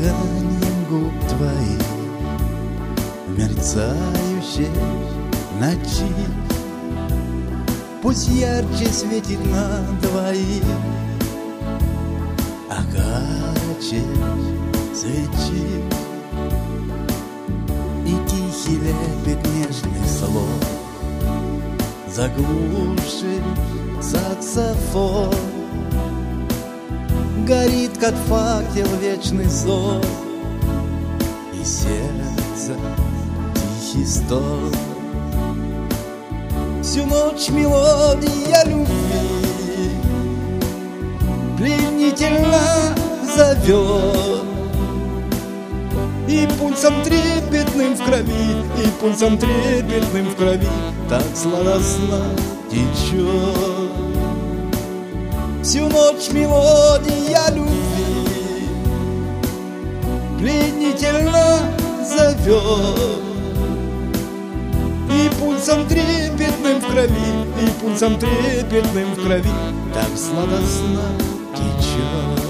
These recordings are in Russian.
дыханием губ твоих в мерцающей ночи. Пусть ярче светит на двоих огарочек свечи. И тихий лепет нежных слов заглушит саксофон. Горит, как факел, вечный зов, и сердце тихий стон. Всю ночь мелодия любви пленительно зовет, и пульсом трепетным в крови, и пульсом трепетным в крови так сладостно течет. Всю ночь мелодия любви пленительно зовет, и пульсом трепетным в крови, и пульсом трепетным в крови так сладостно течет.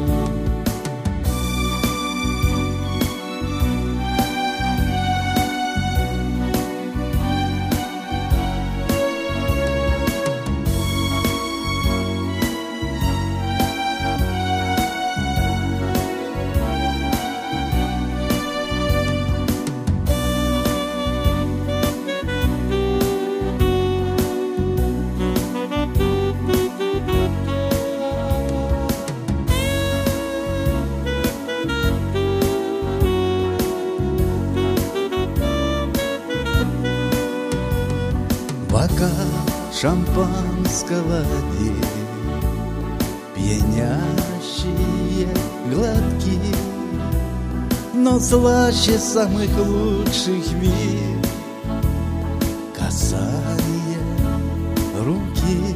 Бокал шампанского день, пьянящие глотки, но слаще самых лучших вин касание руки.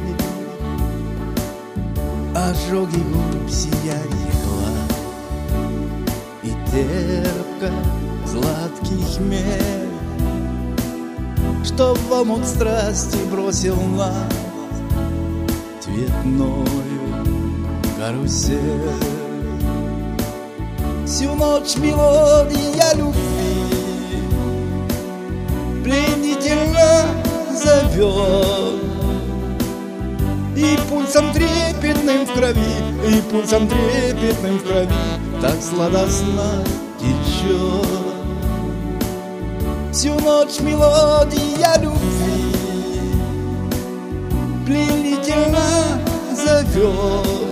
Ожоги губ, сияние глаз и терпко сладкий хмель, что в омут страсти бросил нас цветною карусель. Всю ночь мелодия любви пленительно зовет, и пульсом трепетным в крови, и пульсом трепетным в крови так сладостно течет. Всю ночь мелодия любви пленительно зовет,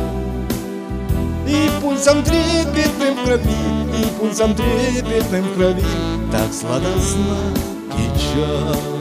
и пульсом трепетным в крови, и пульсом трепетным в крови так сладостно течет.